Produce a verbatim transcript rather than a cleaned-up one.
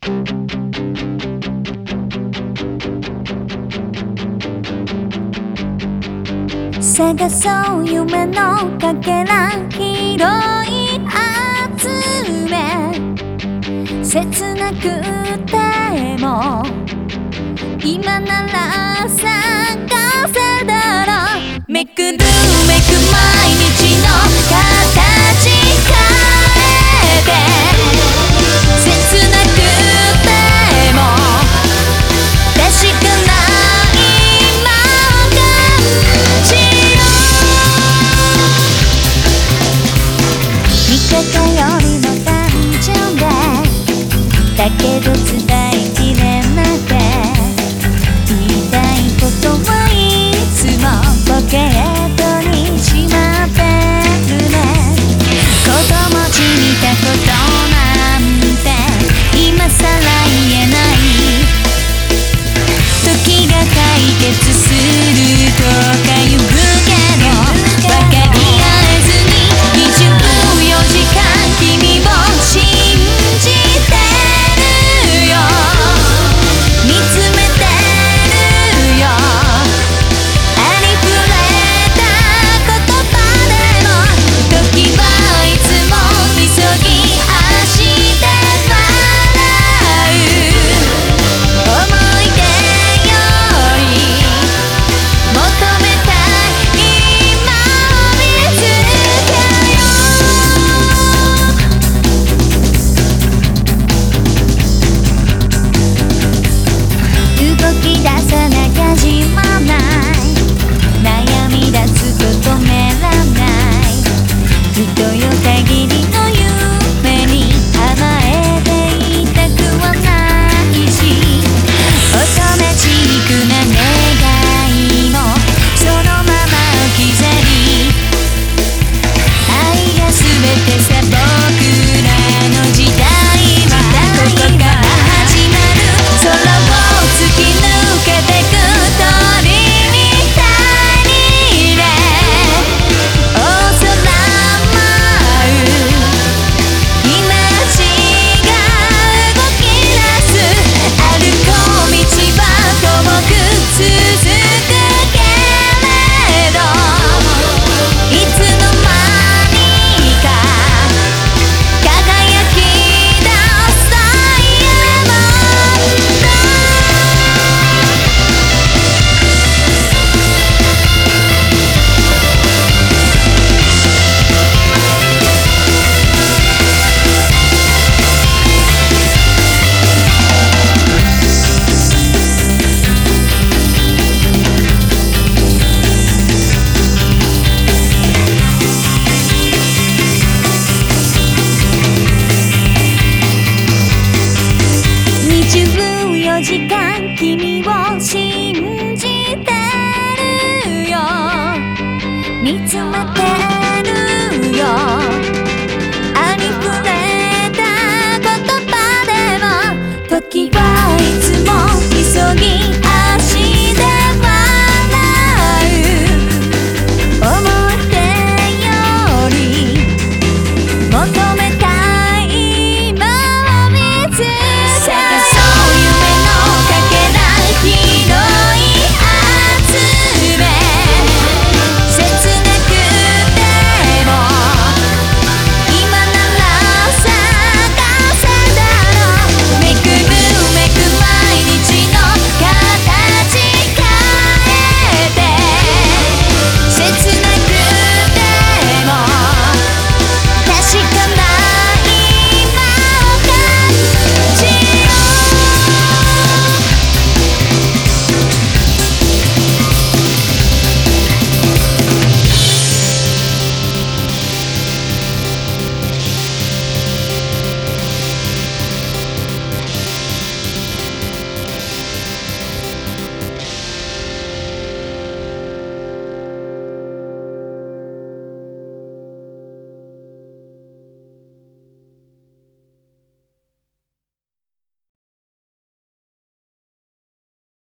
探そう夢のかけら拾い集め切なくても今なら探せるだろうめくるめく毎日の形変えて切なくても確かな今を感じよう見かけよりも単純でだけど伝えきれなくて言いたいことはいつもポケットにしまってるね子供じみたことなんて今さら言えない時が解決するとか言うけど分かり合えずににじゅうよじかん君を信じてるよ見つめてるよありふれた言葉でも時はいつも急ぎ足で笑う思い出より求めたい今を見つけよう動き出さなきゃ始まらない悩み出すと止めらない人よ限りの夢に甘えていたくはないし乙女チックな願いもそのまま置き去り愛が全てさ僕らの時代はここから始まる空を突き抜けてく鳥みたいにね大空舞うイメージが動き出す歩こう道は遠く続くけれどいつの間にか輝き出すダイヤモンドにじゅうよじかん君を信じてるよ見つめてるよありふれた言葉でも時は